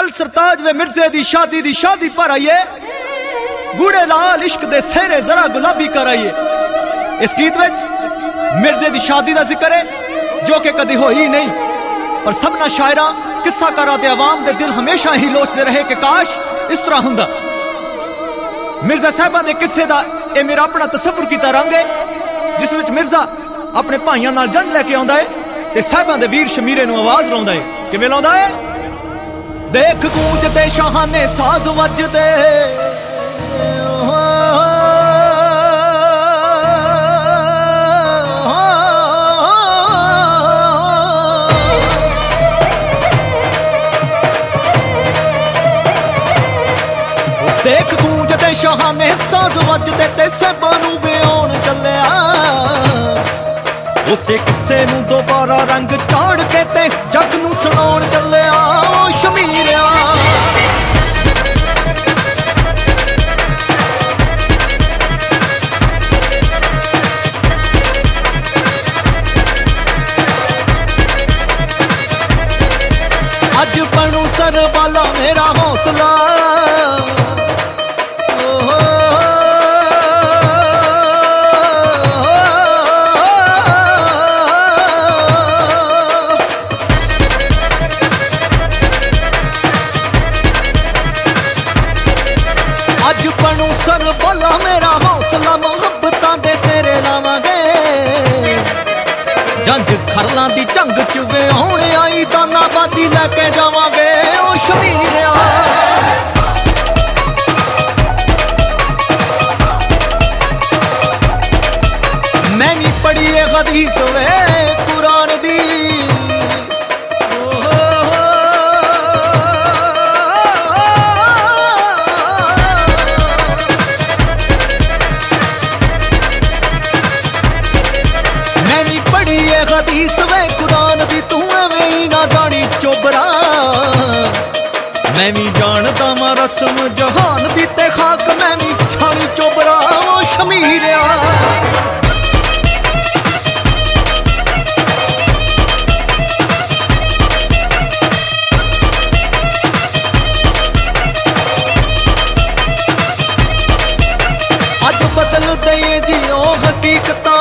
चल सरताज वे मिर्जे दी शादी पर आइए, गूड़े लाल इश्क दे सेहरे जरा गुलाबी कर आइए। इस गीत विच मिर्जे दी शादी दा जिक्र है जो कि कदी होई नहीं, पर सबना शायरा किस्सा करा ते अवाम दे दिल हमेशा ही लोचदे रहे कि काश इस तरह हुंदा। मिर्जा साहबा दे किस्से दा ए मेरा अपना तसव्वुर कीता रंग है, जिस विच मिर्जा अपने भाइयों नाल जंज लेके आउंदा है ते साहबा दे वीर शमीरे नूं आवाज लाउंदा है। किवें लाउंदा है? देख गूंजदे शाहाने साज वजदे, देख गूंजदे शाहाने साज वजदे ते साहबा नूं विआउण चलिया। उसे किस्से नूं दोबारा रंग चाड़ के ते जग नूं सुणाउण चलिया। ओ शमीरिया अज बनू सर वाला मेरा हौसला, अज बनू सर वाला मेरा हौसला, मुहब्बतां दे सेरे लावांगे। जंज खरलां दी जंग च विआउण आई, दानाबादी लैके जावांगे। ओ शमीरिया मैं भी पढ़ी है हदीस वे कुरान दी, हदीस वे कुरान दी, तू एवें ही ना जानी चोबरा। मैं भी जानदा मां रस्म जहान दी ते खाक मैं भी छानी चोबरा। ओ शमीरिया अज बदल दे जियो हकीकतां,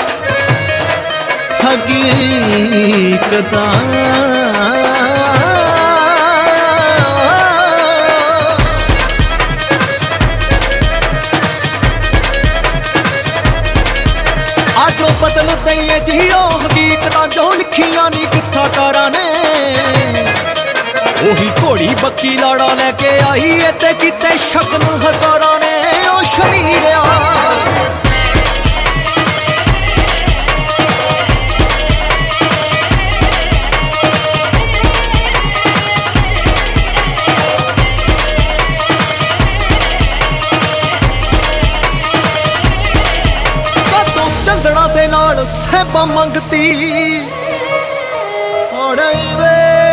हकीकतां आजो बदल दइए जियो हकीकतां, जो लिखियां नी किस्साकारां ने। ओही घोड़ी बक्की लाड़ा लेके आई है ते किते शक नूं हजारां ने। ओ शमीरिया साहबा मंगती वे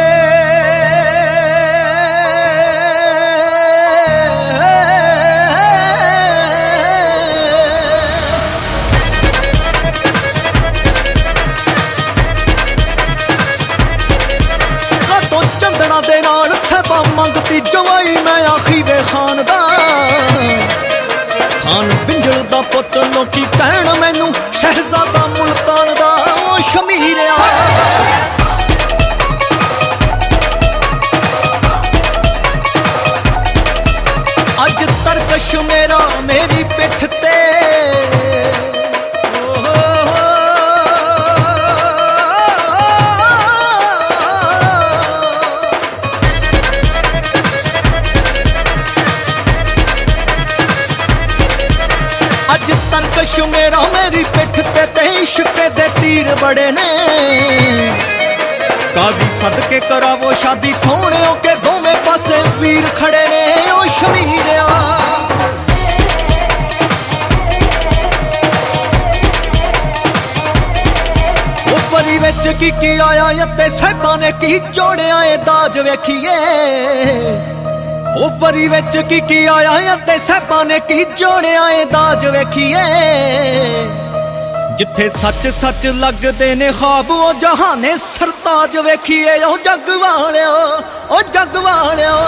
तो चंदना दे नाल साहबा मंगती, जवाई मैं आखी वे खान दा। खान बिंजल दा पुत लोकी कहण मैनू शहजादा मुल्तान दा। ओ शमीरिया अज तरकश मेरा मेरी पिठ ते, अज तरकश मेरा मेरी पिठ ते इश्क दे तीर बड़े ने। काजी सदके करावो शादी सोने के दोवें पासे वीर खड़े ने। ओ शमीरिया परी विच की आया ते साहबा ने की जोड़िया ए दाज वेखिए। ओ परी विच की आया ते साहबा ने की जोड़िया ए दाज वेखिए। जिथे सच सच लगदे ने ख्वाब ओ जहाने सरताज वेखिए। ओ जग वालियो